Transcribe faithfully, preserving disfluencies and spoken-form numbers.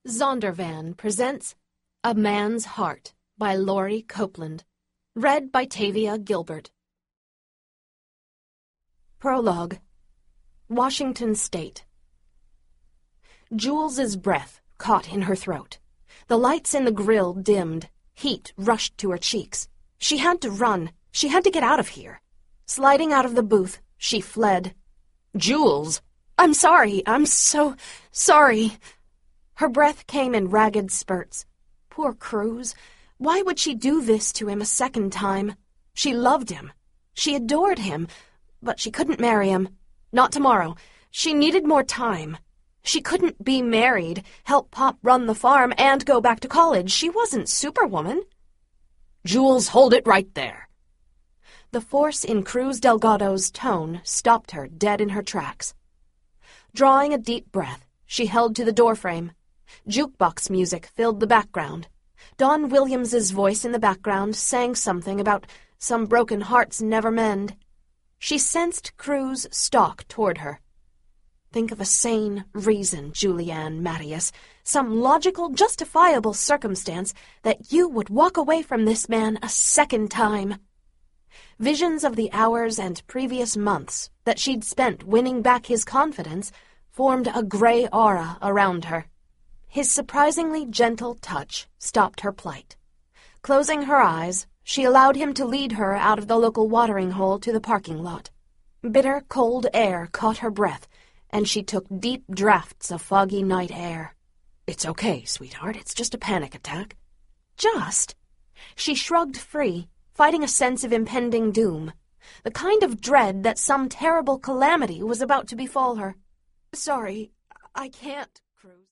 Zondervan presents A Man's Heart by Laurie Copeland. Read by Tavia Gilbert. Prologue. Washington State. Jules's breath caught in her throat. The lights in the grill dimmed. Heat rushed to her cheeks. She had to run. She had to get out of here. Sliding out of the booth, she fled. Jules! I'm sorry. I'm so sorry. Her breath came in ragged spurts. Poor Cruz. Why would she do this to him a second time? She loved him. She adored him. But she couldn't marry him. Not tomorrow. She needed more time. She couldn't be married, help Pop run the farm, and go back to college. She wasn't Superwoman. Jules, hold it right there. The force in Cruz Delgado's tone stopped her dead in her tracks. Drawing a deep breath, she held to the doorframe. Jukebox music filled the background. Don Williams's voice in the background sang something about some broken hearts never mend. She sensed Cruz stalk toward her. Think of a sane reason, Julianne Mattias, some logical, justifiable circumstance that you would walk away from this man a second time. Visions of the hours and previous months that she'd spent winning back his confidence formed a gray aura around her. His surprisingly gentle touch stopped her plight. Closing her eyes, she allowed him to lead her out of the local watering hole to the parking lot. Bitter, cold air caught her breath, and she took deep draughts of foggy night air. It's okay, sweetheart. It's just a panic attack. Just? She shrugged free, fighting a sense of impending doom, the kind of dread that some terrible calamity was about to befall her. Sorry, I can't, Cruz.